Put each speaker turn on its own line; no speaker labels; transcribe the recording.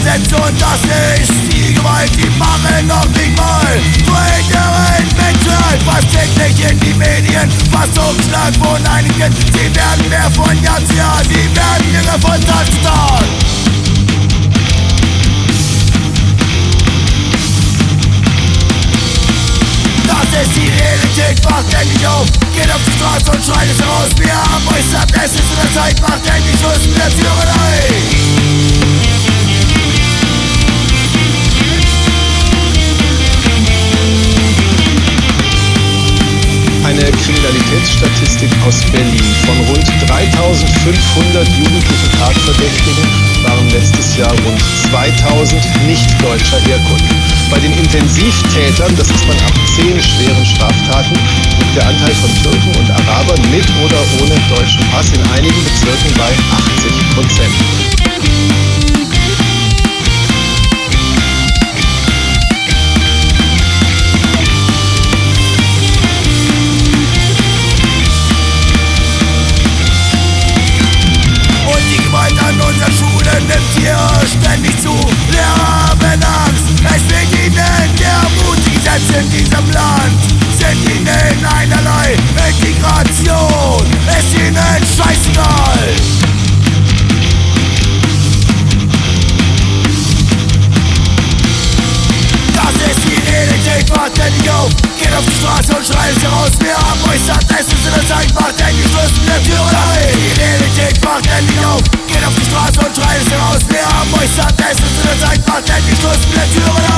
Gesetze und das ist die Gewalt, die machen noch nicht mal verhindern Menschen, was täglich in die Medien, was umschlag von einigen, sie werden mehr von Jahr zu Jahr, sie werden ihre Folterstaat. Das ist die Realität, wacht endlich auf, geht auf die Straße und schreit es heraus. Wir haben euch satt, es ist in der Zeit, macht endlich Schluss mit der Tyrannei.
Eine Kriminalitätsstatistik aus Berlin. Von rund 3.500 jugendlichen Tatverdächtigen waren letztes Jahr rund 2.000 nicht deutscher Herkunft. Bei den Intensivtätern, das ist man ab 10 schweren Straftaten, liegt der Anteil von Türken und Arabern mit oder ohne deutschen Pass in einigen Bezirken bei 80%.
Nimmt hier ständig zu, Lehrer haben Angst, es fehlt ihnen der Mut, die Gesetze in diesem Land sind ihnen einerlei Integration, ist ihnen scheißegal. Das ist die Realität, wacht endlich auf, geht auf die Straße und schreit es heraus. Wir haben euch satt, es ist in der Zeit, macht endlich Schluss mit der Tyrannei. Die Realität wacht endlich auf, geht auf die Straße und schreit es heraus. Wir haben euch satt, es ist in der Zeit, macht endlich Schluss mit der Tyrannei.